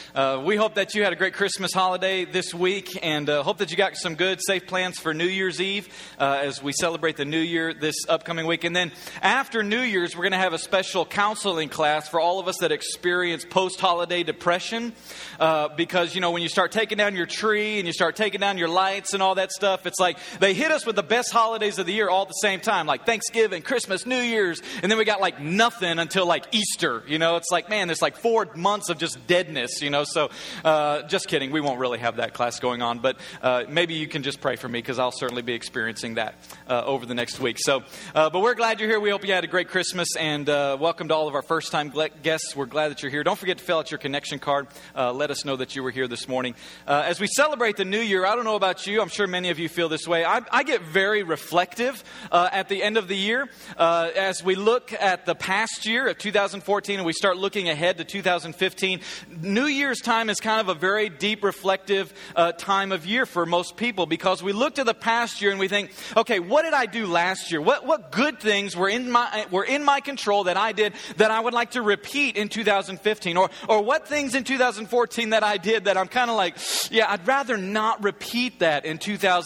We hope that you had a great Christmas holiday this week, and hope that you got some good, safe plans for New Year's Eve as we celebrate the New Year this upcoming week. And then after New Year's, we're going to have a special counseling class for all of us that experience post-holiday depression. Because, you know, when you start taking down your tree and you start taking down your lights and all that stuff, it's like they hit us with the best holidays of the year all at the same time, like Thanksgiving, Christmas, New Year's, and then we got like nothing until like Easter. You know, it's like, man, there's like 4 months of just deadness, you know. So just kidding. We won't really have that class going on. But maybe you can just pray for me because I'll certainly be experiencing that over the next week. So, but we're glad you're here. We hope you had a great Christmas. And welcome to all of our first-time guests. We're glad that you're here. Don't forget to fill out your connection card. Let us know that you were here this morning. As we celebrate the new year, I don't know about you. I'm sure many of you feel this way. I get very reflective at the end of the year. As we look at the past year of 2014 and we start looking ahead to 2015, New Year's time is kind of a very deep, reflective time of year for most people because we look to the past year and we think, okay, what did I do last year? What good things were in my control that I did that I would like to repeat in 2015? Or what things in 2014 that I did that I'm kind of like, yeah, I'd rather not repeat that in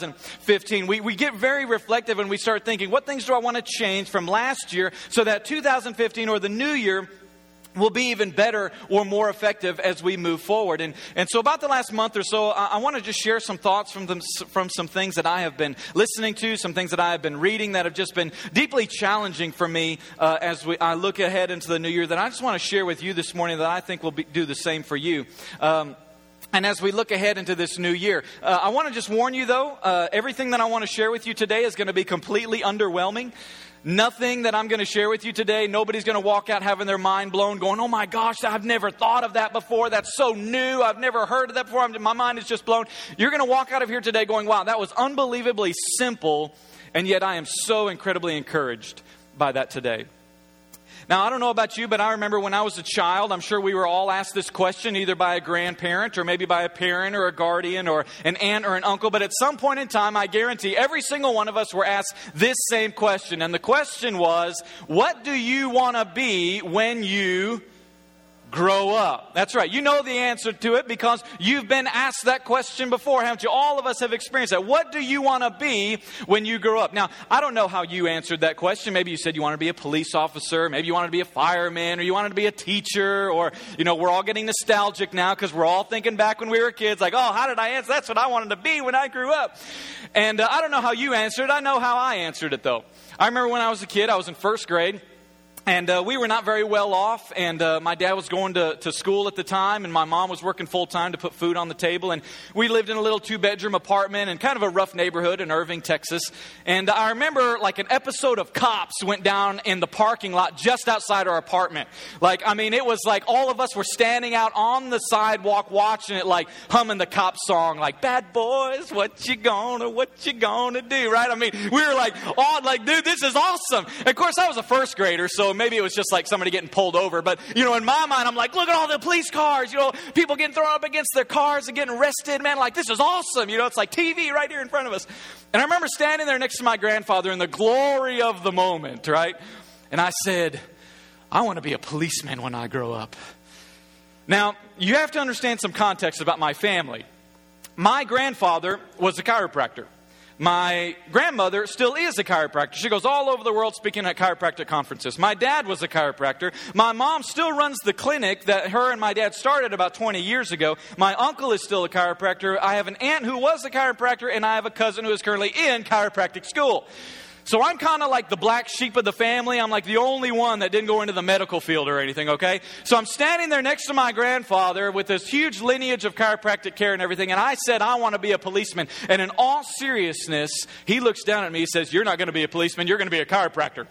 2015. We get very reflective and we start thinking, what things do I want to change from last year so that 2015 or the new year will be even better or more effective as we move forward. And so about the last month or so, I want to just share some thoughts from some things that I have been listening to, some things that I have been reading that have just been deeply challenging for me as I look ahead into the new year that I just want to share with you this morning that I think will do the same for you. And as we look ahead into this new year, I want to just warn you, though, everything that I want to share with you today is going to be completely underwhelming. Nothing that I'm going to share with you today, nobody's going to walk out having their mind blown, going, oh my gosh, I've never thought of that before. That's so new. I've never heard of that before. My mind is just blown. You're going to walk out of here today going, wow, that was unbelievably simple, and yet I am so incredibly encouraged by that today. Now, I don't know about you, but I remember when I was a child, I'm sure we were all asked this question either by a grandparent or maybe by a parent or a guardian or an aunt or an uncle. But at some point in time, I guarantee every single one of us were asked this same question. And the question was, what do you want to be when you grow up? That's right. You know the answer to it because you've been asked that question before, haven't you? All of us have experienced that. What do you want to be when you grow up? Now, I don't know how you answered that question. Maybe you said you wanted to be a police officer. Maybe you wanted to be a fireman, or you wanted to be a teacher, or, you know, we're all getting nostalgic now because we're all thinking back when we were kids, like, oh, how did I answer? That's what I wanted to be when I grew up. And I don't know how you answered. I know how I answered it, though. I remember when I was a kid, I was in first grade. And we were not very well off, and my dad was going to school at the time, and my mom was working full-time to put food on the table. And we lived in a little 2-bedroom apartment in kind of a rough neighborhood in Irving, Texas. And I remember like an episode of Cops went down in the parking lot just outside our apartment. Like, I mean, it was like all of us were standing out on the sidewalk watching it, like humming the Cop song, like, bad boys, what you gonna do, right? I mean, we were like, oh, like, dude, this is awesome. And of course, I was a first grader, so maybe it was just like somebody getting pulled over. But, you know, in my mind, I'm like, look at all the police cars, you know, people getting thrown up against their cars and getting arrested. Man, like, this is awesome. You know, it's like TV right here in front of us. And I remember standing there next to my grandfather in the glory of the moment, right? And I said, I want to be a policeman when I grow up. Now, you have to understand some context about my family. My grandfather was a chiropractor. My grandmother still is a chiropractor. She goes all over the world speaking at chiropractic conferences. My dad was a chiropractor. My mom still runs the clinic that her and my dad started about 20 years ago. My uncle is still a chiropractor. I have an aunt who was a chiropractor, and I have a cousin who is currently in chiropractic school. So I'm kind of like the black sheep of the family. I'm like the only one that didn't go into the medical field or anything, okay? So I'm standing there next to my grandfather with this huge lineage of chiropractic care and everything, and I said, I want to be a policeman. And in all seriousness, he looks down at me, he says, you're not going to be a policeman, you're going to be a chiropractor.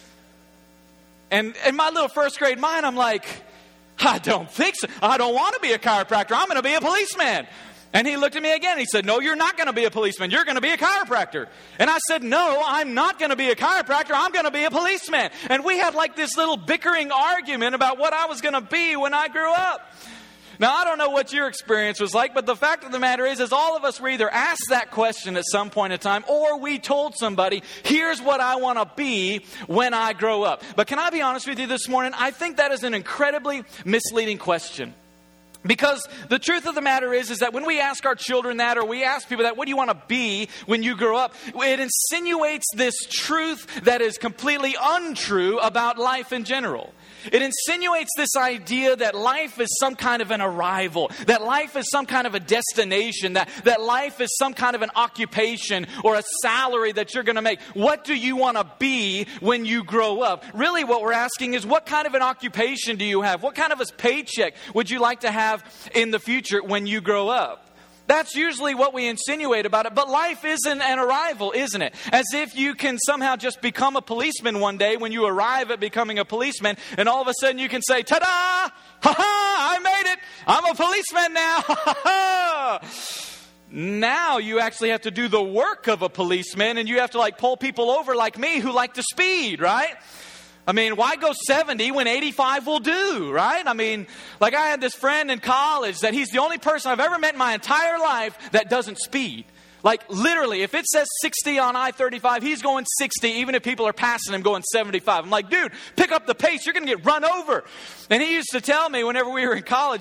And in my little first grade mind, I'm like, I don't think so. I don't want to be a chiropractor. I'm going to be a policeman. And he looked at me again. He said, no, you're not going to be a policeman. You're going to be a chiropractor. And I said, no, I'm not going to be a chiropractor. I'm going to be a policeman. And we had like this little bickering argument about what I was going to be when I grew up. Now, I don't know what your experience was like, but the fact of the matter is all of us were either asked that question at some point in time, or we told somebody, here's what I want to be when I grow up. But can I be honest with you this morning? I think that is an incredibly misleading question. Because the truth of the matter is that when we ask our children that, or we ask people that, what do you want to be when you grow up? It insinuates this truth that is completely untrue about life in general. It insinuates this idea that life is some kind of an arrival, that life is some kind of a destination, that life is some kind of an occupation or a salary that you're going to make. What do you want to be when you grow up? Really what we're asking is, what kind of an occupation do you have? What kind of a paycheck would you like to have in the future when you grow up? That's usually what we insinuate about it. But life isn't an arrival, isn't it? As if you can somehow just become a policeman one day when you arrive at becoming a policeman, and all of a sudden you can say, ta-da! Ha-ha! I made it! I'm a policeman now! Ha-ha! Now you actually have to do the work of a policeman, and you have to pull people over like me who like to speed, right? I mean, why go 70 when 85 will do, right? I mean, I had this friend in college that he's the only person I've ever met in my entire life that doesn't speed. Literally, if it says 60 on I-35, he's going 60, even if people are passing him going 75. I'm like, dude, pick up the pace. You're going to get run over. And he used to tell me whenever we were in college,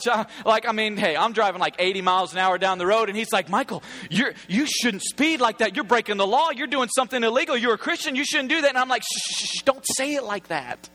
hey, I'm driving 80 miles an hour down the road. And he's like, Michael, you shouldn't speed like that. You're breaking the law. You're doing something illegal. You're a Christian. You shouldn't do that. And I'm like, shh, don't say it like that.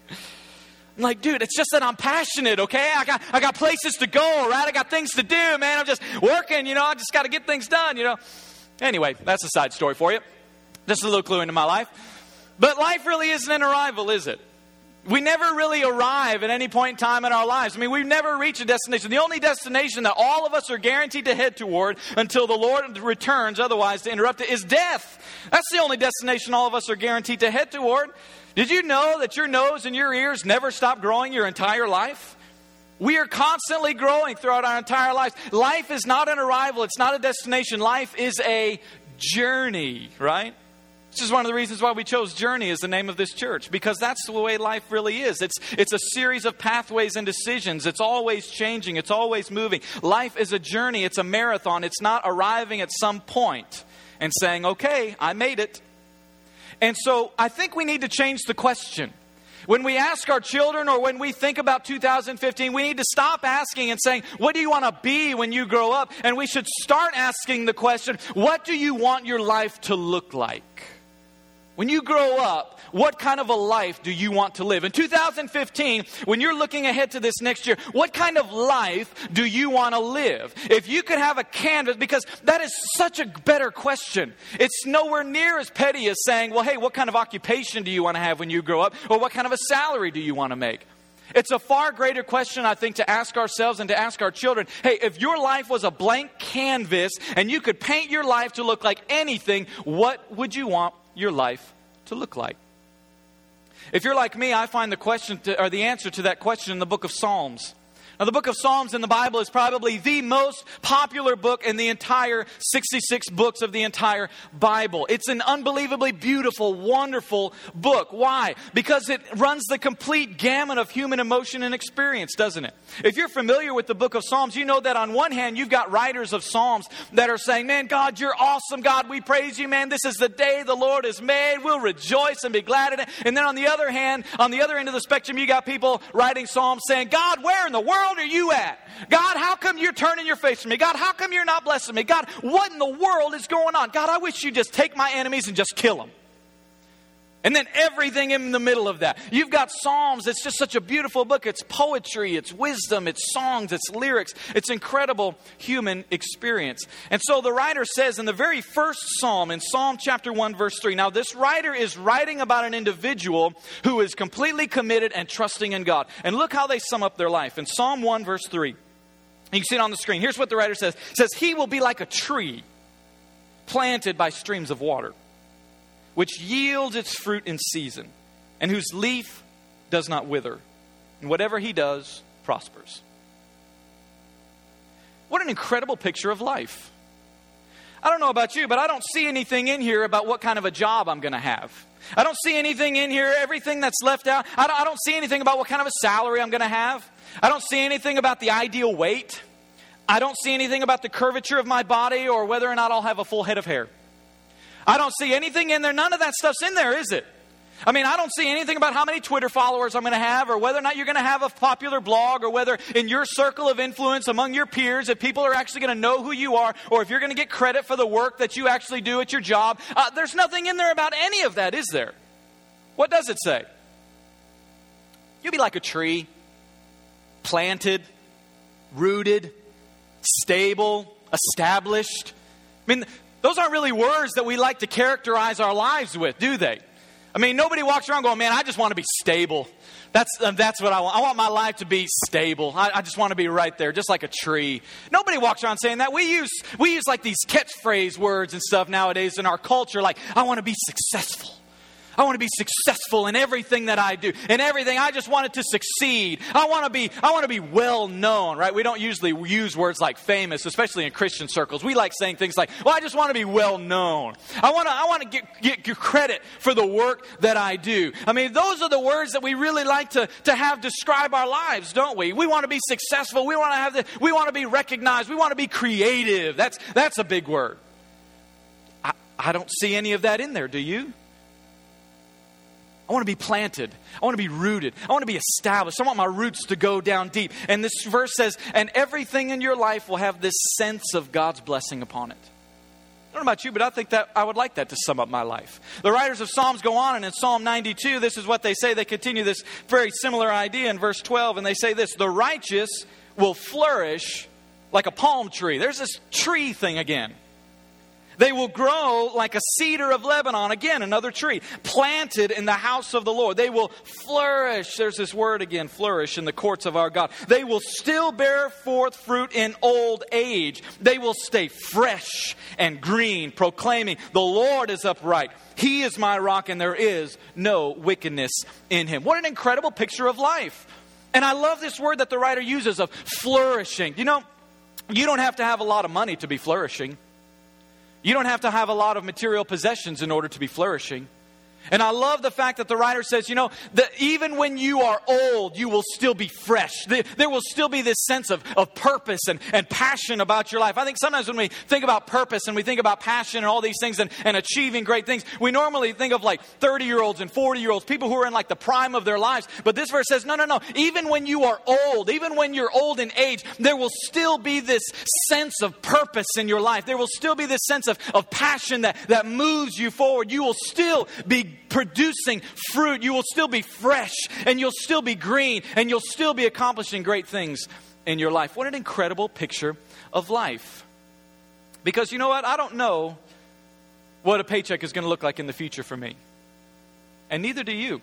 I'm like, dude, it's just that I'm passionate, okay? I got places to go, right? I got things to do, man. I'm just working, I just got to get things done, Anyway, that's a side story for you. Just a little clue into my life. But life really isn't an arrival, is it? We never really arrive at any point in time in our lives. I mean, we've never reached a destination. The only destination that all of us are guaranteed to head toward until the Lord returns, otherwise to interrupt it, is death. That's the only destination all of us are guaranteed to head toward. Did you know that your nose and your ears never stop growing your entire life? We are constantly growing throughout our entire lives. Life is not an arrival. It's not a destination. Life is a journey, right? This is one of the reasons why we chose Journey as the name of this church, because that's the way life really is. It's a series of pathways and decisions. It's always changing. It's always moving. Life is a journey. It's a marathon. It's not arriving at some point and saying, okay, I made it. And so I think we need to change the question. When we ask our children, or when we think about 2015, we need to stop asking and saying, what do you want to be when you grow up? And we should start asking the question, what do you want your life to look like? When you grow up, what kind of a life do you want to live? In 2015, when you're looking ahead to this next year, what kind of life do you want to live? If you could have a canvas, because that is such a better question. It's nowhere near as petty as saying, well, hey, what kind of occupation do you want to have when you grow up? Or what kind of a salary do you want to make? It's a far greater question, I think, to ask ourselves and to ask our children. Hey, if your life was a blank canvas and you could paint your life to look like anything, what would you want your life to look like? If you're like me, I find the answer to that question in the book of Psalms. Now, the book of Psalms in the Bible is probably the most popular book in the entire 66 books of the entire Bible. It's an unbelievably beautiful, wonderful book. Why? Because it runs the complete gamut of human emotion and experience, doesn't it? If you're familiar with the book of Psalms, you know that on one hand, you've got writers of Psalms that are saying, man, God, you're awesome. God, we praise you, man. This is the day the Lord has made. We'll rejoice and be glad in it. And then on the other hand, on the other end of the spectrum, you got people writing Psalms saying, God, where in the world are you at? God, how come you're turning your face from me? God, how come you're not blessing me? God, what in the world is going on? God, I wish you'd just take my enemies and just kill them. And then everything in the middle of that. You've got Psalms. It's just such a beautiful book. It's poetry, it's wisdom, it's songs, it's lyrics. It's incredible human experience. And so the writer says in the very first Psalm, in Psalm chapter 1, verse 3, now this writer is writing about an individual who is completely committed and trusting in God. And look how they sum up their life. In Psalm 1, verse 3, you can see it on the screen. Here's what the writer says. It says, he will be like a tree planted by streams of water, which yields its fruit in season, and whose leaf does not wither, and whatever he does prospers. What an incredible picture of life. I don't know about you, but I don't see anything in here about what kind of a job I'm going to have. I don't see anything in here, everything that's left out. I don't see anything about what kind of a salary I'm going to have. I don't see anything about the ideal weight. I don't see anything about the curvature of my body or whether or not I'll have a full head of hair. I don't see anything in there. None of that stuff's in there, is it? I mean, I don't see anything about how many Twitter followers I'm going to have, or whether or not you're going to have a popular blog, or whether in your circle of influence among your peers, if people are actually going to know who you are, or if you're going to get credit for the work that you actually do at your job. There's nothing in there about any of that, is there? What does it say? You'll be like a tree, planted, rooted, stable, established. I mean, those aren't really words that we like to characterize our lives with, do they? I mean, nobody walks around going, man, I just want to be stable. That's what I want. I want my life to be stable. I just want to be right there, just like a tree. Nobody walks around saying that. We use like these catchphrase words and stuff nowadays in our culture, like, I want to be successful. I want to be successful in everything that I do. In everything, I just want it to succeed. I want to be well known, right? We don't usually use words like famous, especially in Christian circles. We like saying things like, well, I just want to be well known. I want to get credit for the work that I do. I mean, those are the words that we really like to have describe our lives, don't we? We want to be successful. We want to be recognized. We want to be creative. That's a big word. I don't see any of that in there, do you? I want to be planted. I want to be rooted. I want to be established. I want my roots to go down deep. And this verse says, and everything in your life will have this sense of God's blessing upon it. I don't know about you, but I think that I would like that to sum up my life. The writers of Psalms go on, and in Psalm 92, this is what they say. They continue this very similar idea in verse 12, and they say this: the righteous will flourish like a palm tree. There's this tree thing again. They will grow like a cedar of Lebanon. Again, another tree planted in the house of the Lord. They will flourish. There's this word again, flourish, in the courts of our God. They will still bear forth fruit in old age. They will stay fresh and green, proclaiming, the Lord is upright. He is my rock, and there is no wickedness in him. What an incredible picture of life. And I love this word that the writer uses of flourishing. You know, you don't have to have a lot of money to be flourishing. You don't have to have a lot of material possessions in order to be flourishing. And I love the fact that the writer says, you know, that even when you are old, you will still be fresh. There will still be this sense of purpose and passion about your life. I think sometimes when we think about purpose and we think about passion and all these things and achieving great things, we normally think of like 30-year-olds and 40-year-olds, people who are in like the prime of their lives. But this verse says, no. Even when you are old, even when you're old in age, there will still be this sense of purpose in your life. There will still be this sense of passion that moves you forward. You will still be producing fruit. You will still be fresh, and you'll still be green, and you'll still be accomplishing great things in your life. What an incredible picture of life. Because you know what? I don't know what a paycheck is going to look like in the future for me. And neither do you.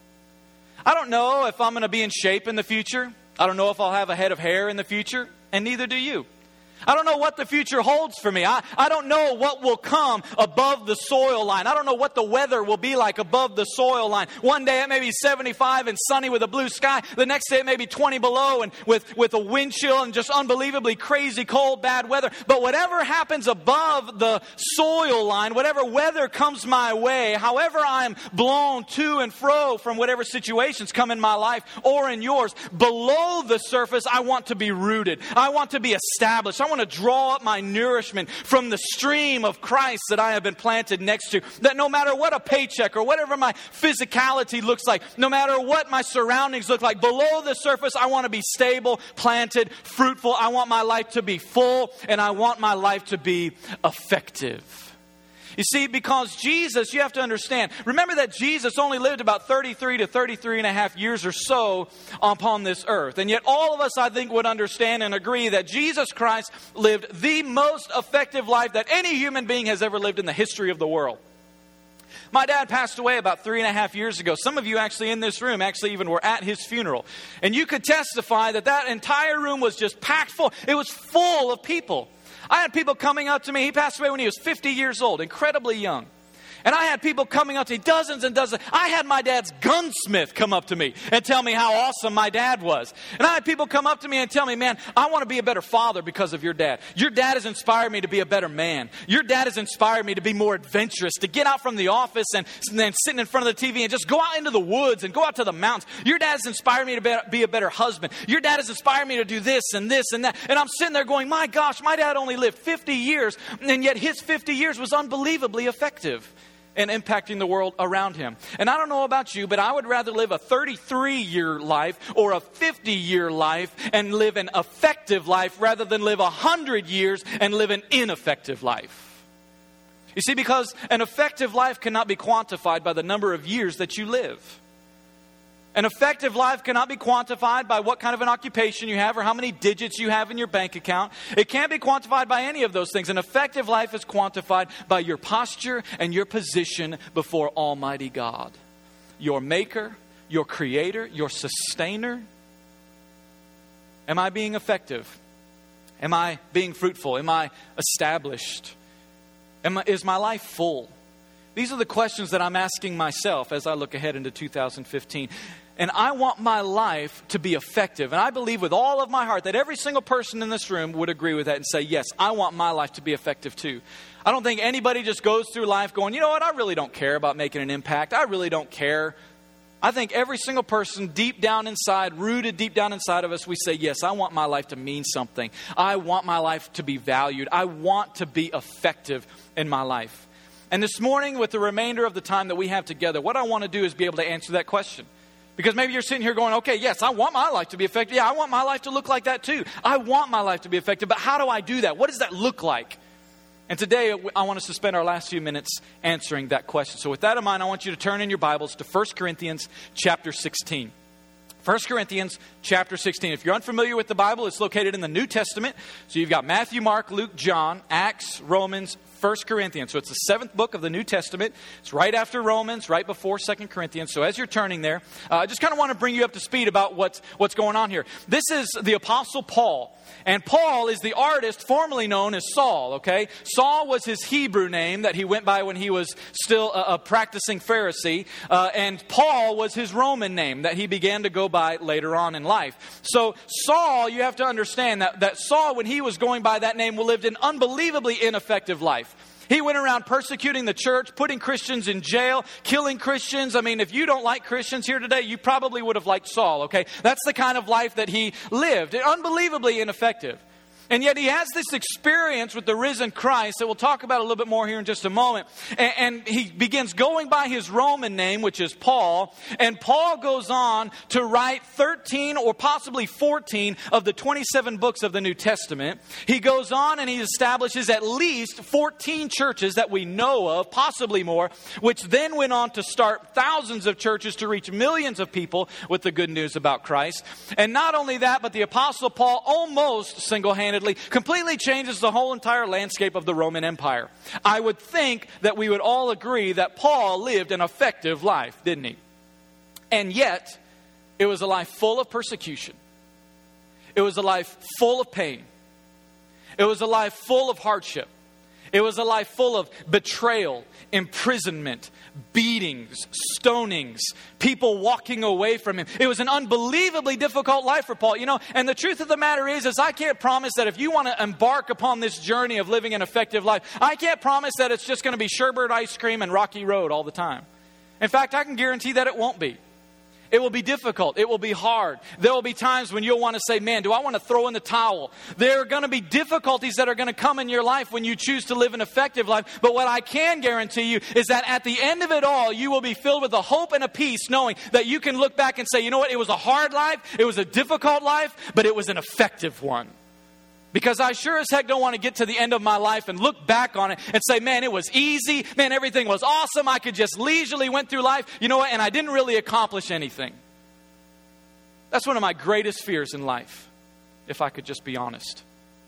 I don't know if I'm going to be in shape in the future. I don't know if I'll have a head of hair in the future. And neither do you. I don't know what the future holds for me. I don't know what will come above the soil line. I don't know what the weather will be like above the soil line. One day it may be 75 and sunny with a blue sky. The next day it may be 20 below and with a wind chill and just unbelievably crazy cold, bad weather. But whatever happens above the soil line, whatever weather comes my way, however I'm blown to and fro from whatever situations come in my life or in yours, below the surface, I want to be rooted. I want to be established. I want to draw up my nourishment from the stream of Christ that I have been planted next to. That no matter what a paycheck or whatever my physicality looks like, no matter what my surroundings look like, below the surface, I want to be stable, planted, fruitful. I want my life to be full, and I want my life to be effective. You see, because Jesus, you have to understand, remember that Jesus only lived about 33 to 33 and a half years or so upon this earth. And yet all of us, I think, would understand and agree that Jesus Christ lived the most effective life that any human being has ever lived in the history of the world. My dad passed away about 3.5 years ago. Some of you actually in this room actually even were at his funeral. And you could testify that entire room was just packed full. It was full of people. I had people coming up to me. He passed away when he was 50 years old, incredibly young. And I had people coming up to me, dozens and dozens. I had my dad's gunsmith come up to me and tell me how awesome my dad was. And I had people come up to me and tell me, man, I want to be a better father because of your dad. Your dad has inspired me to be a better man. Your dad has inspired me to be more adventurous, to get out from the office and then sitting in front of the TV and just go out into the woods and go out to the mountains. Your dad has inspired me to be a better husband. Your dad has inspired me to do this and this and that. And I'm sitting there going, my gosh, my dad only lived 50 years, and yet his 50 years was unbelievably effective. and impacting the world around him. And I don't know about you, but I would rather live a 33-year life or a 50-year life and live an effective life rather than live 100 years and live an ineffective life. You see, because an effective life cannot be quantified by the number of years that you live. An effective life cannot be quantified by what kind of an occupation you have or how many digits you have in your bank account. It can't be quantified by any of those things. An effective life is quantified by your posture and your position before Almighty God. Your maker, your creator, your sustainer. Am I being effective? Am I being fruitful? Am I established? Is my life full? These are the questions that I'm asking myself as I look ahead into 2015. And I want my life to be effective. And I believe with all of my heart that every single person in this room would agree with that and say, yes, I want my life to be effective too. I don't think anybody just goes through life going, you know what, I really don't care about making an impact. I really don't care. I think every single person deep down inside, rooted deep down inside of us, we say, yes, I want my life to mean something. I want my life to be valued. I want to be effective in my life. And this morning, with the remainder of the time that we have together, what I want to do is be able to answer that question. Because maybe you're sitting here going, okay, yes, I want my life to be effective. Yeah, I want my life to look like that too. I want my life to be effective. But how do I do that? What does that look like? And today, I want us to spend our last few minutes answering that question. So with that in mind, I want you to turn in your Bibles to 1 Corinthians chapter 16. 1 Corinthians chapter 16. If you're unfamiliar with the Bible, it's located in the New Testament. So you've got Matthew, Mark, Luke, John, Acts, Romans, 1 Corinthians. So it's the seventh book of the New Testament. It's right after Romans, right before 2 Corinthians. So as you're turning there, I just kind of want to bring you up to speed about what's going on here. This is the Apostle Paul. And Paul is the artist formerly known as Saul, okay? Saul was his Hebrew name that he went by when he was still a practicing Pharisee. And Paul was his Roman name that he began to go by later on in life. So Saul, you have to understand that Saul, when he was going by that name, lived an unbelievably ineffective life. He went around persecuting the church, putting Christians in jail, killing Christians. I mean, if you don't like Christians here today, you probably would have liked Saul, okay? That's the kind of life that he lived. Unbelievably ineffective. And yet he has this experience with the risen Christ that we'll talk about a little bit more here in just a moment. And he begins going by his Roman name, which is Paul. And Paul goes on to write 13 or possibly 14 of the 27 books of the New Testament. He goes on and he establishes at least 14 churches that we know of, possibly more, which then went on to start thousands of churches to reach millions of people with the good news about Christ. And not only that, but the Apostle Paul almost single-handedly completely changes the whole entire landscape of the Roman Empire. I would think that we would all agree that Paul lived an effective life, didn't he? And yet, it was a life full of persecution. It was a life full of pain. It was a life full of hardship. It was a life full of betrayal, imprisonment, beatings, stonings, people walking away from him. It was an unbelievably difficult life for Paul. You know, and the truth of the matter is I can't promise that if you want to embark upon this journey of living an effective life, I can't promise that it's just going to be sherbet ice cream and rocky road all the time. In fact, I can guarantee that it won't be. It will be difficult. It will be hard. There will be times when you'll want to say, man, do I want to throw in the towel? There are going to be difficulties that are going to come in your life when you choose to live an effective life. But what I can guarantee you is that at the end of it all, you will be filled with a hope and a peace knowing that you can look back and say, you know what? It was a hard life. It was a difficult life, but it was an effective one. Because I sure as heck don't want to get to the end of my life and look back on it and say, man, it was easy. Man, everything was awesome. I could just leisurely went through life. You know what? And I didn't really accomplish anything. That's one of my greatest fears in life, if I could just be honest.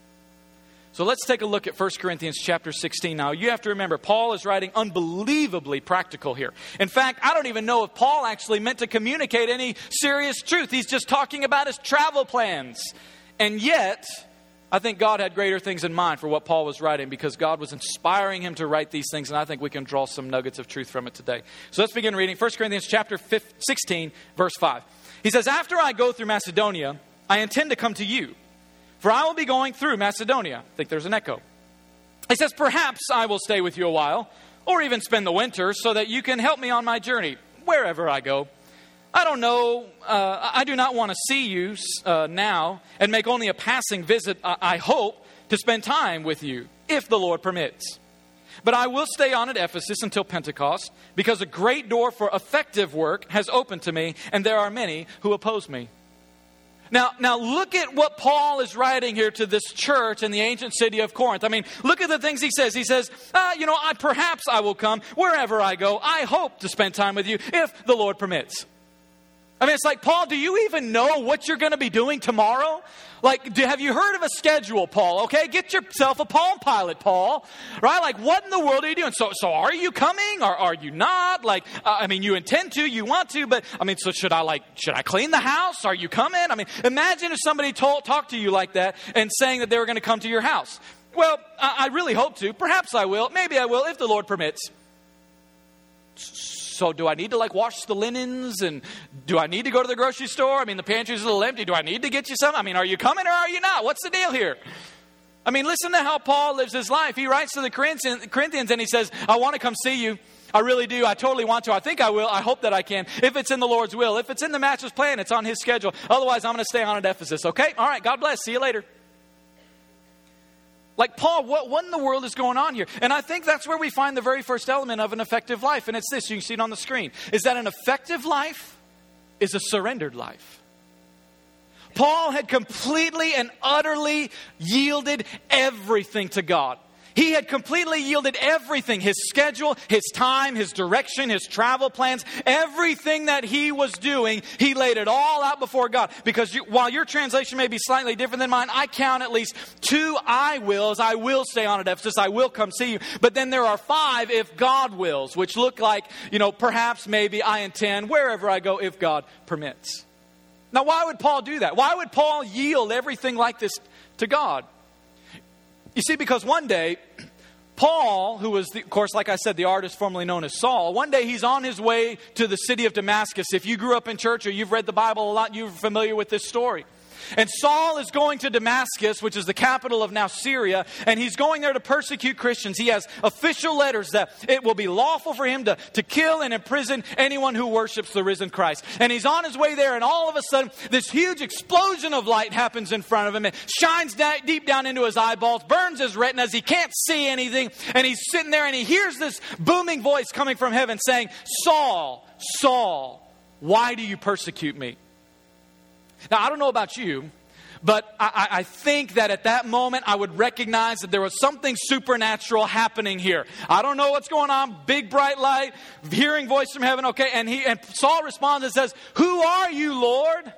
So let's take a look at 1 Corinthians chapter 16 now. You have to remember, Paul is writing unbelievably practical here. In fact, I don't even know if Paul actually meant to communicate any serious truth. He's just talking about his travel plans. And yet, I think God had greater things in mind for what Paul was writing because God was inspiring him to write these things, and I think we can draw some nuggets of truth from it today. So let's begin reading 1 Corinthians chapter 16, verse 5. He says, after I go through Macedonia, I intend to come to you, for I will be going through Macedonia. I think there's an echo. He says, perhaps I will stay with you a while, or even spend the winter, so that you can help me on my journey, wherever I go. I don't know, I do not want to see you now and make only a passing visit, I hope, to spend time with you, if the Lord permits. But I will stay on at Ephesus until Pentecost, because a great door for effective work has opened to me, and there are many who oppose me. Now look at what Paul is writing here to this church in the ancient city of Corinth. I mean, look at the things he says. He says, perhaps I will come wherever I go. I hope to spend time with you if the Lord permits. I mean, it's like, Paul, do you even know what you're going to be doing tomorrow? Like, have you heard of a schedule, Paul? Okay, get yourself a Palm Pilot, Paul. Right? Like, what in the world are you doing? So are you coming or are you not? Like, you intend to, you want to, but, so should I clean the house? Are you coming? I mean, imagine if somebody talked to you like that and saying that they were going to come to your house. Well, I really hope to. Perhaps I will. Maybe I will if the Lord permits. So do I need to wash the linens, and do I need to go to the grocery store? The pantry's a little empty. Do I need to get you some? Are you coming or are you not? What's the deal here? Listen to how Paul lives his life. He writes to the Corinthians and he says, I want to come see you. I really do. I totally want to. I think I will. I hope that I can. If it's in the Lord's will. If it's in the Master's plan, it's on his schedule. Otherwise, I'm going to stay on at Ephesus. Okay? All right. God bless. See you later. Like, Paul, what in the world is going on here? And I think that's where we find the very first element of an effective life. And it's this, you can see it on the screen, is that an effective life is a surrendered life. Paul had completely and utterly yielded everything to God. He had completely yielded everything, his schedule, his time, his direction, his travel plans, everything that he was doing, he laid it all out before God. Because while your translation may be slightly different than mine, I count at least 2 I wills. I will stay on at Ephesus. I will come see you. But then there are 5 if God wills, which look like, perhaps, maybe, I intend, wherever I go, if God permits. Now, why would Paul do that? Why would Paul yield everything like this to God? You see, because one day, Paul, who was, of course, like I said, the artist formerly known as Saul, one day he's on his way to the city of Damascus. If you grew up in church or you've read the Bible a lot, you're familiar with this story. And Saul is going to Damascus, which is the capital of now Syria, and he's going there to persecute Christians. He has official letters that it will be lawful for him to kill and imprison anyone who worships the risen Christ. And he's on his way there, and all of a sudden, this huge explosion of light happens in front of him. It shines deep down into his eyeballs, burns his retinas. He can't see anything, and he's sitting there, and he hears this booming voice coming from heaven saying, Saul, Saul, why do you persecute me? Now, I don't know about you, but I think that at that moment I would recognize that there was something supernatural happening here. I don't know what's going on. Big bright light, hearing voice from heaven. Okay, and Saul responds and says, "Who are you, Lord?"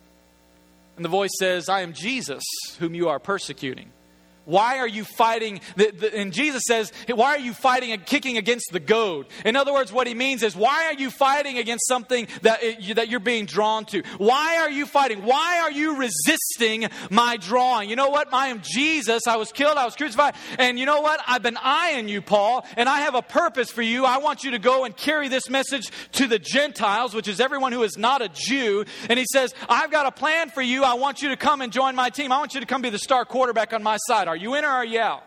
And the voice says, "I am Jesus, whom you are persecuting." Why are you fighting? And Jesus says, why are you fighting and kicking against the goad? In other words, what he means is, why are you fighting against something that you're being drawn to? Why are you fighting? Why are you resisting my drawing? You know what? I am Jesus. I was killed. I was crucified. And you know what? I've been eyeing you, Paul, and I have a purpose for you. I want you to go and carry this message to the Gentiles, which is everyone who is not a Jew. And he says, I've got a plan for you. I want you to come and join my team. I want you to come be the star quarterback on my side. Are you in or are you out?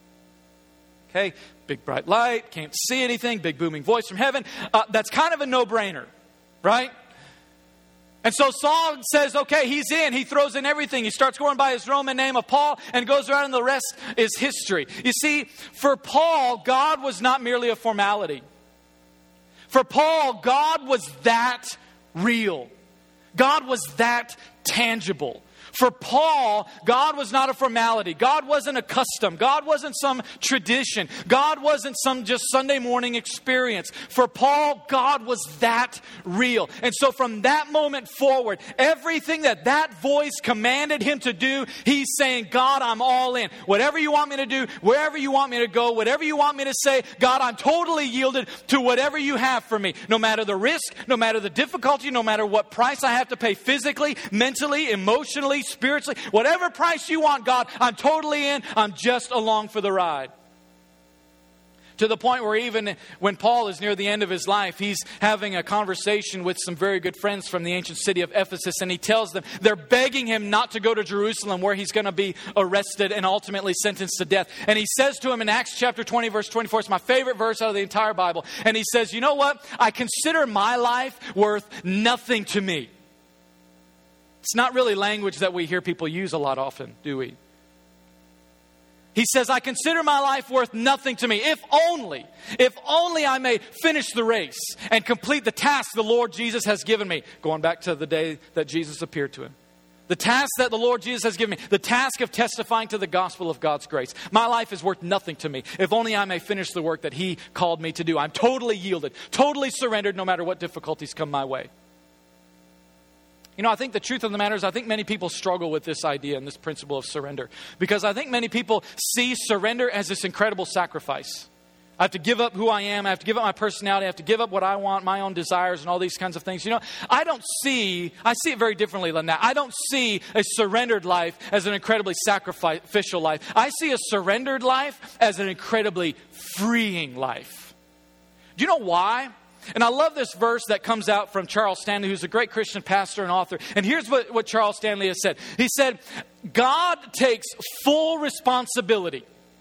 Okay, big bright light, can't see anything, big booming voice from heaven. That's kind of a no-brainer, right? And so Saul says, okay, he's in. He throws in everything. He starts going by his Roman name of Paul and goes around, and the rest is history. You see, for Paul, God was not merely a formality. For Paul, God was that real. God was that tangible. For Paul, God was not a formality. God wasn't a custom. God wasn't some tradition. God wasn't some just Sunday morning experience. For Paul, God was that real. And so from that moment forward, everything that voice commanded him to do, he's saying, God, I'm all in. Whatever you want me to do, wherever you want me to go, whatever you want me to say, God, I'm totally yielded to whatever you have for me. No matter the risk, no matter the difficulty, no matter what price I have to pay physically, mentally, emotionally, spiritually, whatever price you want, God, I'm totally in. I'm just along for the ride. To the point where even when Paul is near the end of his life, he's having a conversation with some very good friends from the ancient city of Ephesus, and he tells them they're begging him not to go to Jerusalem, where he's going to be arrested and ultimately sentenced to death. And he says to him in Acts chapter 20, verse 24, it's my favorite verse out of the entire Bible. And he says, you know what? I consider my life worth nothing to me. It's not really language that we hear people use a lot often, do we? He says, I consider my life worth nothing to me. If only I may finish the race and complete the task the Lord Jesus has given me. Going back to the day that Jesus appeared to him. The task that the Lord Jesus has given me. The task of testifying to the gospel of God's grace. My life is worth nothing to me. If only I may finish the work that He called me to do. I'm totally yielded, totally surrendered no matter what difficulties come my way. You know, I think the truth of the matter is I think many people struggle with this idea and this principle of surrender. Because I think many people see surrender as this incredible sacrifice. I have to give up who I am. I have to give up my personality. I have to give up what I want, my own desires and all these kinds of things. You know, I see it very differently than that. I don't see a surrendered life as an incredibly sacrificial life. I see a surrendered life as an incredibly freeing life. Do you know why? And I love this verse that comes out from Charles Stanley, who's a great Christian pastor and author. And here's what Charles Stanley has said. He said, God takes full responsibility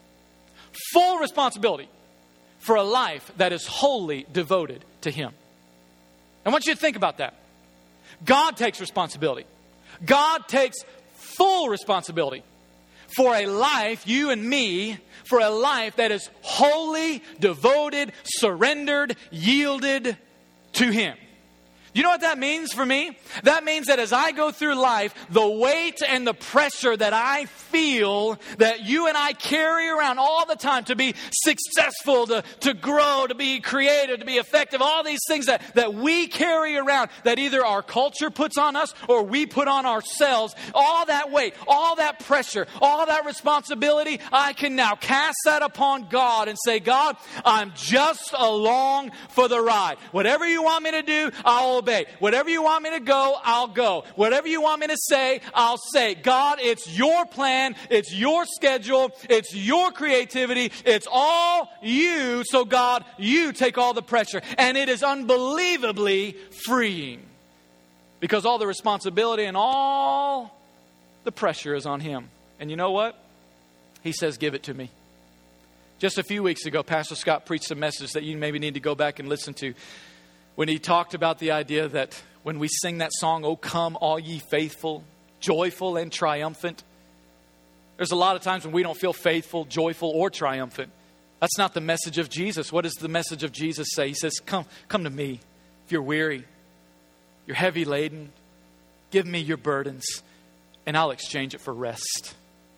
for a life that is wholly devoted to Him. I want you to think about that. God takes responsibility. God takes full responsibility for a life, you and me, for a life that is wholly devoted, surrendered, yielded to Him. You know what that means for me? That means that as I go through life, the weight and the pressure that I feel, that you and I carry around all the time to be successful, to grow, to be creative, to be effective, all these things that we carry around, that either our culture puts on us or we put on ourselves, all that weight, all that pressure, all that responsibility, I can now cast that upon God and say, God, I'm just along for the ride. Whatever you want me to do, I'll obey. Whatever you want me to go, I'll go. Whatever you want me to say, I'll say. God, it's your plan. It's your schedule. It's your creativity. It's all you. So God, you take all the pressure. And it is unbelievably freeing. Because all the responsibility and all the pressure is on Him. And you know what? He says, give it to me. Just a few weeks ago, Pastor Scott preached a message that you maybe need to go back and listen to, when he talked about the idea that when we sing that song, "O come all ye faithful, joyful and triumphant," there's a lot of times when we don't feel faithful, joyful, or triumphant. That's not the message of Jesus. What does the message of Jesus say? He says, come to me if you're weary, you're heavy laden, give me your burdens and I'll exchange it for rest.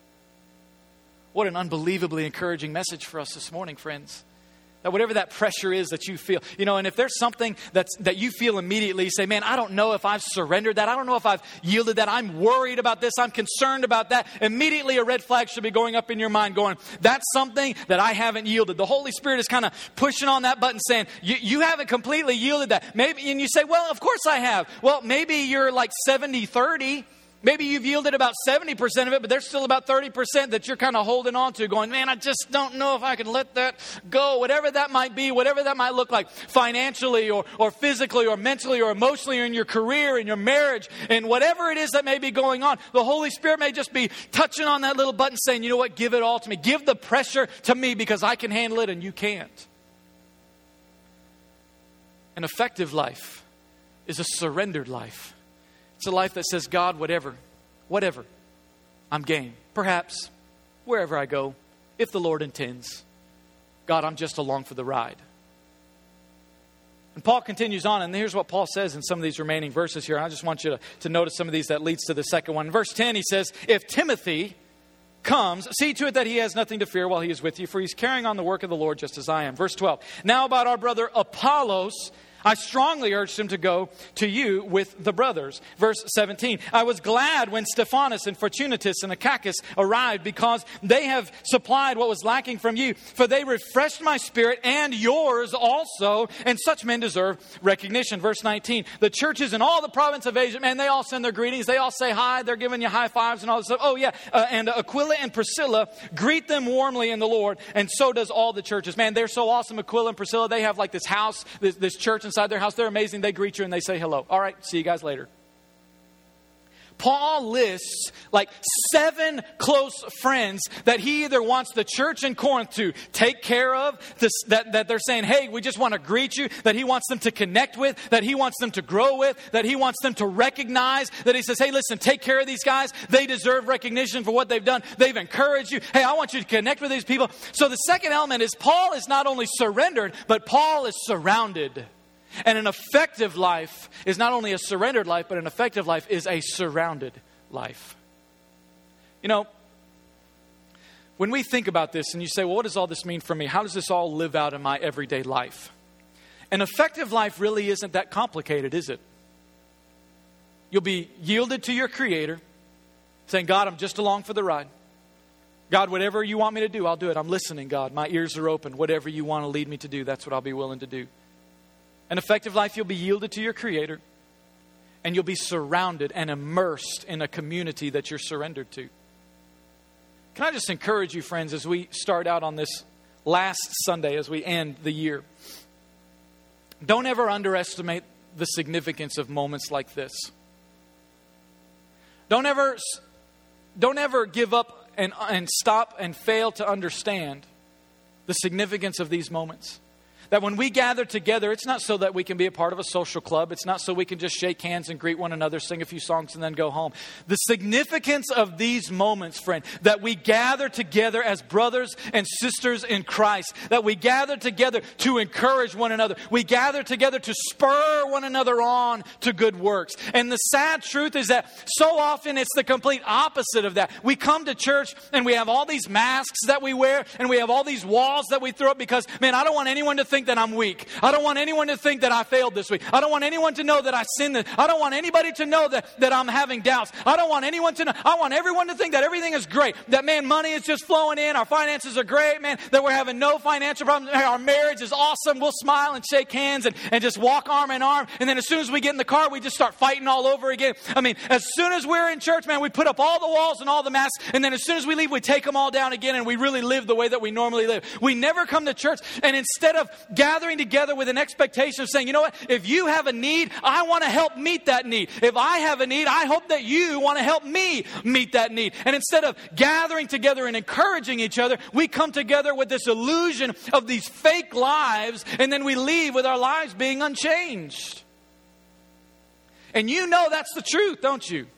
What an unbelievably encouraging message for us this morning, friends. That whatever that pressure is that you feel, you know, and if there's something that you feel immediately, you say, man, I don't know if I've surrendered that. I don't know if I've yielded that. I'm worried about this. I'm concerned about that. Immediately a red flag should be going up in your mind going, that's something that I haven't yielded. The Holy Spirit is kind of pushing on that button saying, you haven't completely yielded that. Maybe, and you say, well, of course I have. Well, maybe you're like 70-30. Maybe you've yielded about 70% of it, but there's still about 30% that you're kind of holding on to going, man, I just don't know if I can let that go. Whatever that might be, whatever that might look like financially or physically or mentally or emotionally or in your career, in your marriage, and whatever it is that may be going on, the Holy Spirit may just be touching on that little button saying, you know what, give it all to me. Give the pressure to me because I can handle it and you can't. An effective life is a surrendered life. It's a life that says, God, whatever, I'm game. Perhaps, wherever I go, if the Lord intends. God, I'm just along for the ride. And Paul continues on, and here's what Paul says in some of these remaining verses here. I just want you to notice some of these that leads to the second one. In verse 10, he says, if Timothy comes, see to it that he has nothing to fear while he is with you, for he's carrying on the work of the Lord just as I am. Verse 12, now about our brother Apollos, I strongly urged him to go to you with the brothers. Verse 17, I was glad when Stephanas and Fortunatus and Achaicus arrived because they have supplied what was lacking from you. For they refreshed my spirit and yours also, and such men deserve recognition. Verse 19, the churches in all the province of Asia, man, they all send their greetings. They all say hi. They're giving you high fives and all this stuff. Oh yeah, and Aquila and Priscilla, greet them warmly in the Lord, and so does all the churches. Man, they're so awesome. Aquila and Priscilla, they have like this house, this church inside their house. They're amazing. They greet you and they say hello. All right, see you guys later. Paul lists like 7 close friends that he either wants the church in Corinth to take care of, that they're saying, hey, we just want to greet you, that he wants them to connect with, that he wants them to grow with, that he wants them to recognize, that he says, hey, listen, take care of these guys. They deserve recognition for what they've done. They've encouraged you. Hey, I want you to connect with these people. So the second element is Paul is not only surrendered, but Paul is surrounded. And an effective life is not only a surrendered life, but an effective life is a surrounded life. You know, when we think about this and you say, well, what does all this mean for me? How does this all live out in my everyday life? An effective life really isn't that complicated, is it? You'll be yielded to your Creator, saying, God, I'm just along for the ride. God, whatever you want me to do, I'll do it. I'm listening, God. My ears are open. Whatever you want to lead me to do, that's what I'll be willing to do. An effective life, you'll be yielded to your Creator, and you'll be surrounded and immersed in a community that you're surrendered to. Can I just encourage you, friends, as we start out on this last Sunday, as we end the year, don't ever underestimate the significance of moments like this. Don't ever give up and stop and fail to understand the significance of these moments. That when we gather together, it's not so that we can be a part of a social club. It's not so we can just shake hands and greet one another, sing a few songs, and then go home. The significance of these moments, friend, that we gather together as brothers and sisters in Christ, that we gather together to encourage one another. We gather together to spur one another on to good works. And the sad truth is that so often it's the complete opposite of that. We come to church and we have all these masks that we wear and we have all these walls that we throw up because, man, I don't want anyone to think that I'm weak. I don't want anyone to think that I failed this week. I don't want anyone to know that I sinned this. I don't want anybody to know that I'm having doubts. I don't want anyone to know. I want everyone to think that everything is great. That, man, money is just flowing in. Our finances are great, man. That we're having no financial problems. Our marriage is awesome. We'll smile and shake hands and just walk arm in arm. And then as soon as we get in the car, we just start fighting all over again. I mean, as soon as we're in church, man, we put up all the walls and all the masks. And then as soon as we leave, we take them all down again and we really live the way that we normally live. We never come to church and instead of gathering together with an expectation of saying, you know what, if you have a need, I want to help meet that need. If I have a need, I hope that you want to help me meet that need. And instead of gathering together and encouraging each other, we come together with this illusion of these fake lives, and then we leave with our lives being unchanged. And you know that's the truth, don't you?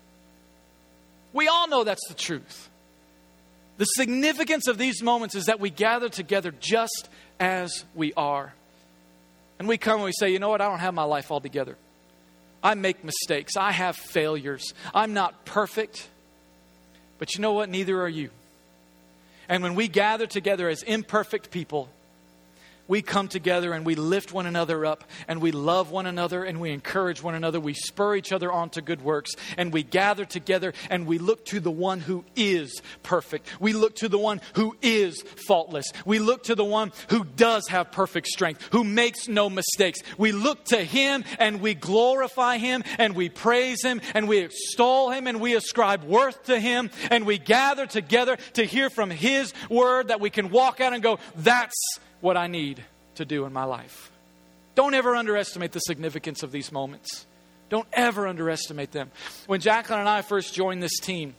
We all know that's the truth. The significance of these moments is that we gather together just as we are. And we come and we say, you know what, I don't have my life all together. I make mistakes. I have failures. I'm not perfect. But you know what, neither are you. And when we gather together as imperfect people, we come together and we lift one another up and we love one another and we encourage one another. We spur each other on to good works and we gather together and we look to the one who is perfect. We look to the one who is faultless. We look to the one who does have perfect strength, who makes no mistakes. We look to Him and we glorify Him and we praise Him and we extol Him and we ascribe worth to Him and we gather together to hear from His word that we can walk out and go, that's what I need to do in my life. Don't ever underestimate the significance of these moments. Don't ever underestimate them. When Jacqueline and I first joined this team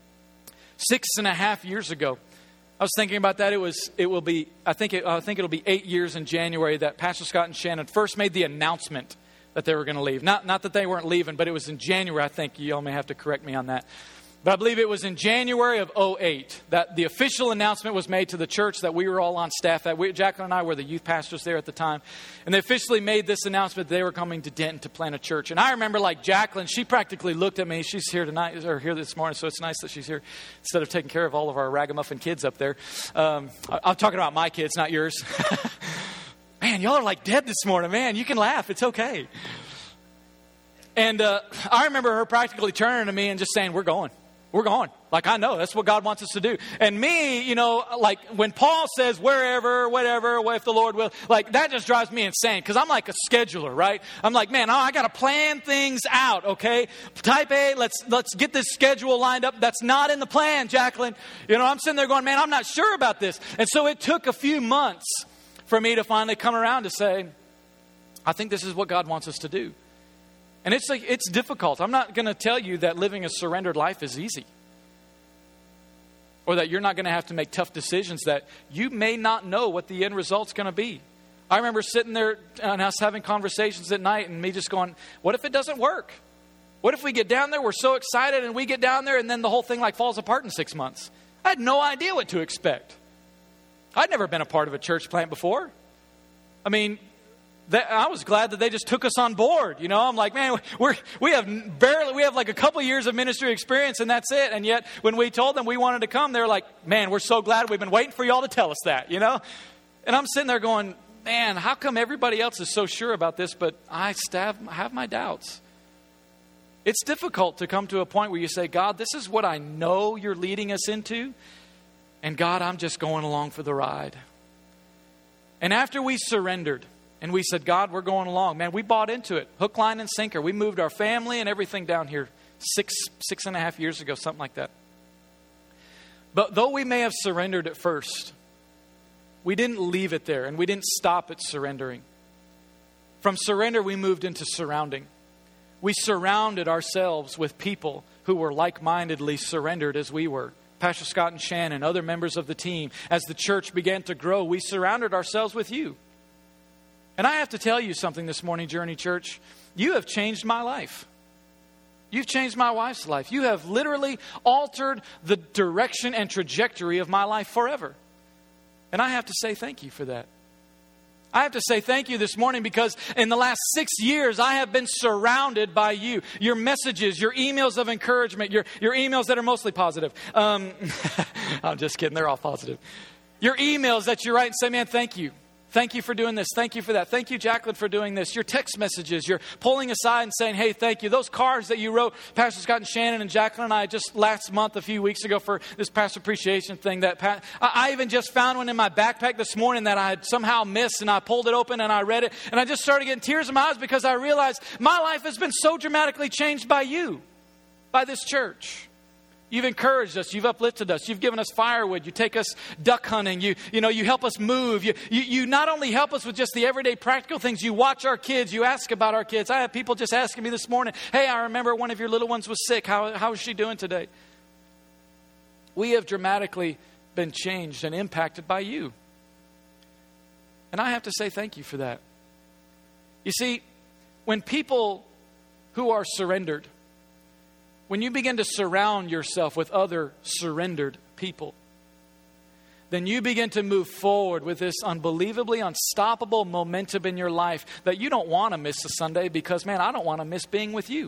6.5 years ago, I was thinking about that. I think it'll be 8 years in January that Pastor Scott and Shannon first made the announcement that they were going to leave. Not that they weren't leaving, but it was in January. I think you all may have to correct me on that. But I believe it was in January of 2008 that the official announcement was made to the church that we were all on staff at. Jacqueline and I were the youth pastors there at the time. And they officially made this announcement that they were coming to Denton to plant a church. And I remember, like Jacqueline, she practically looked at me. She's here tonight, or here this morning, so it's nice that she's here instead of taking care of all of our ragamuffin kids up there. I'm talking about my kids, not yours. Man, y'all are like dead this morning. Man, you can laugh. It's okay. And I remember her practically turning to me and just saying, we're going. We're going. Like, I know. That's what God wants us to do. And me, you know, like when Paul says wherever, whatever, if the Lord will, like that just drives me insane because I'm like a scheduler, right? I'm like, man, I got to plan things out, okay? Type A, let's get this schedule lined up. That's not in the plan, Jacqueline. You know, I'm sitting there going, man, I'm not sure about this. And so it took a few months for me to finally come around to say, I think this is what God wants us to do. And it's difficult. I'm not going to tell you that living a surrendered life is easy. Or that you're not going to have to make tough decisions that you may not know what the end result's going to be. I remember sitting there and us having conversations at night and me just going, what if it doesn't work? What if we get down there, we're so excited, and we get down there and then the whole thing like falls apart in 6 months? I had no idea what to expect. I'd never been a part of a church plant before. I mean, I was glad that they just took us on board. You know, I'm like, man, we have like a couple years of ministry experience and that's it. And yet when we told them we wanted to come, they're like, man, we're so glad we've been waiting for y'all to tell us that, you know? And I'm sitting there going, man, how come everybody else is so sure about this, but I have my doubts? It's difficult to come to a point where you say, God, this is what I know you're leading us into. And God, I'm just going along for the ride. And after we surrendered and we said, God, we're going along, man, we bought into it. Hook, line, and sinker. We moved our family and everything down here 6.5 years ago, something like that. But though we may have surrendered at first, we didn't leave it there and we didn't stop at surrendering. From surrender, we moved into surrounding. We surrounded ourselves with people who were like-mindedly surrendered as we were. Pastor Scott and Shannon, other members of the team. As the church began to grow, we surrounded ourselves with you. And I have to tell you something this morning, Journey Church. You have changed my life. You've changed my wife's life. You have literally altered the direction and trajectory of my life forever. And I have to say thank you for that. I have to say thank you this morning because in the last 6 years, I have been surrounded by you. Your messages, your emails of encouragement, your emails that are mostly positive. I'm just kidding. They're all positive. Your emails that you write and say, man, thank you. Thank you for doing this. Thank you for that. Thank you, Jacqueline, for doing this. Your text messages, you're pulling aside and saying, hey, thank you. Those cards that you wrote, Pastor Scott and Shannon and Jacqueline and I just last month, a few weeks ago for this pastor appreciation thing. I even just found one in my backpack this morning that I had somehow missed, and I pulled it open and I read it. And I just started getting tears in my eyes because I realized my life has been so dramatically changed by you, by this church. You've encouraged us. You've uplifted us. You've given us firewood. You take us duck hunting. You help us move. You not only help us with just the everyday practical things. You watch our kids. You ask about our kids. I have people just asking me this morning, hey, I remember one of your little ones was sick. How is she doing today? We have dramatically been changed and impacted by you. And I have to say thank you for that. You see, when people who are surrendered, when you begin to surround yourself with other surrendered people, then you begin to move forward with this unbelievably unstoppable momentum in your life that you don't want to miss a Sunday because, man, I don't want to miss being with you.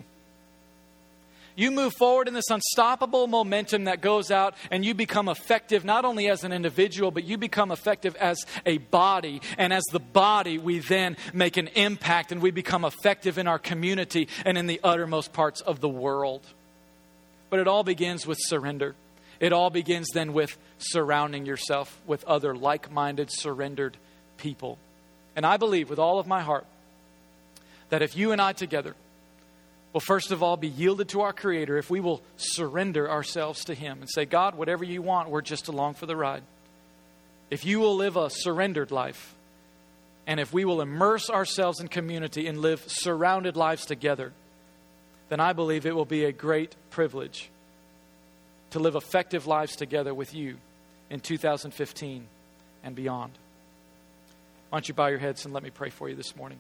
You move forward in this unstoppable momentum that goes out and you become effective not only as an individual, but you become effective as a body. And as the body, we then make an impact and we become effective in our community and in the uttermost parts of the world. But it all begins with surrender. It all begins then with surrounding yourself with other like-minded, surrendered people. And I believe with all of my heart that if you and I together will first of all be yielded to our Creator, if we will surrender ourselves to Him and say, God, whatever you want, we're just along for the ride. If you will live a surrendered life, and if we will immerse ourselves in community and live surrounded lives together, then I believe it will be a great privilege to live effective lives together with you in 2015 and beyond. Why don't you bow your heads and let me pray for you this morning.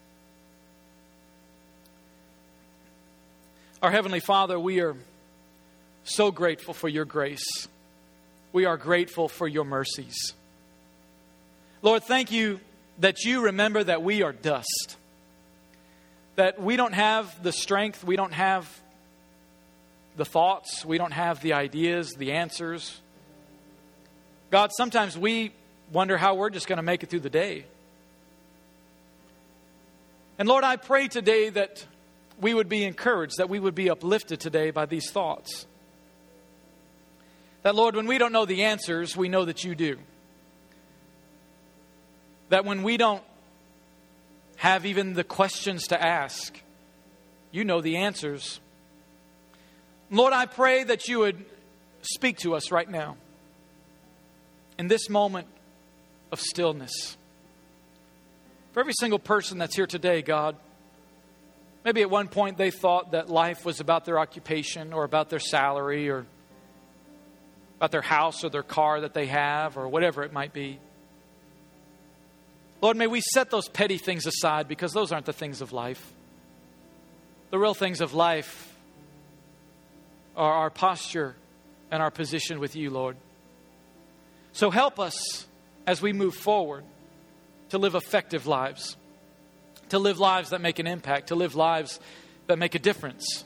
Our Heavenly Father, we are so grateful for your grace. We are grateful for your mercies. Lord, thank you that you remember that we are dust. That we don't have the strength, we don't have the thoughts, we don't have the ideas, the answers. God, sometimes we wonder how we're just going to make it through the day. And Lord, I pray today that we would be encouraged, that we would be uplifted today by these thoughts. That, Lord, when we don't know the answers, we know that you do. That when we don't have even the questions to ask, you know the answers. Lord, I pray that you would speak to us right now in this moment of stillness. For every single person that's here today, God, Maybe at one point they thought that life was about their occupation or about their salary or about their house or their car that they have or whatever it might be. Lord, may we set those petty things aside because those aren't the things of life. The real things of life are our posture and our position with you, Lord. So help us as we move forward to live effective lives, to live lives that make an impact, to live lives that make a difference.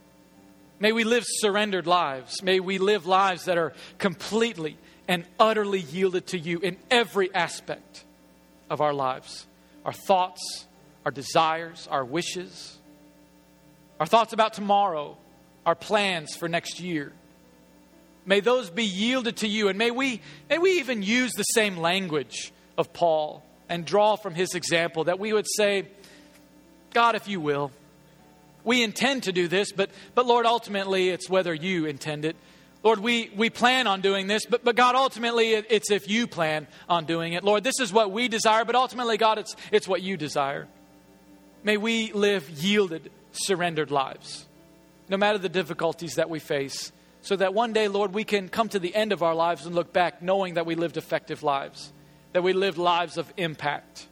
May we live surrendered lives. May we live lives that are completely and utterly yielded to you in every aspect of our lives. Our thoughts, our desires, our wishes, our thoughts about tomorrow, our plans for next year. May those be yielded to you, and may we even use the same language of Paul and draw from his example, that we would say, God, if you will, we intend to do this, but Lord, ultimately it's whether you intend it. Lord, we plan on doing this, but God, ultimately it's if you plan on doing it. Lord, this is what we desire, but ultimately, God, it's what you desire. May we live yielded, surrendered lives, no matter the difficulties that we face, so that one day, Lord, we can come to the end of our lives and look back knowing that we lived effective lives, that we lived lives of impact.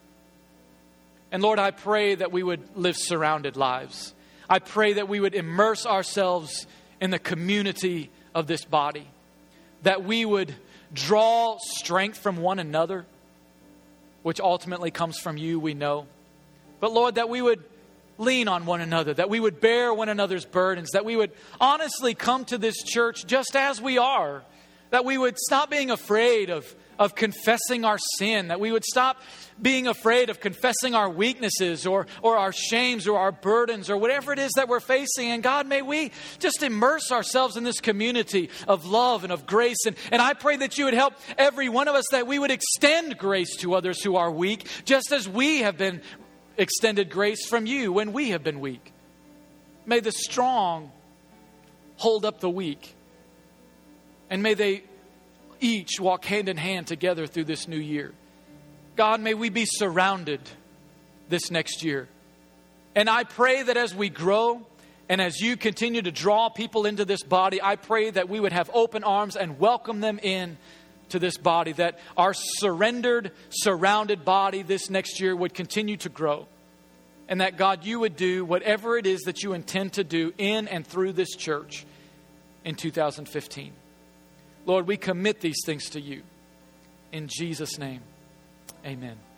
And Lord, I pray that we would live surrounded lives. I pray that we would immerse ourselves in the community of this body, that we would draw strength from one another, which ultimately comes from you, we know. But Lord, that we would lean on one another, that we would bear one another's burdens, that we would honestly come to this church just as we are, that we would stop being afraid of confessing our sin, that we would stop being afraid of confessing our weaknesses or our shames or our burdens or whatever it is that we're facing. And God, may we just immerse ourselves in this community of love and of grace. And I pray that you would help every one of us, that we would extend grace to others who are weak, just as we have been extended grace from you when we have been weak. May the strong hold up the weak, and may they each walk hand in hand together through this new year. God, may we be surrounded this next year. And I pray that as we grow and as you continue to draw people into this body, I pray that we would have open arms and welcome them in to this body, that our surrendered, surrounded body this next year would continue to grow. And that, God, you would do whatever it is that you intend to do in and through this church in 2015. Lord, we commit these things to you. In Jesus' name, amen.